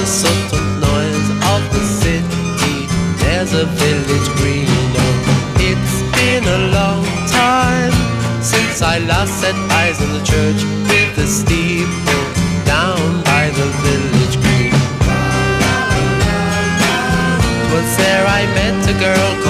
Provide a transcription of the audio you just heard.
subtle noise of the city. There's a village green. Oh, it's been a long time since I last set eyes on the church with the steeple down by the village green. 'Twas there I met a girl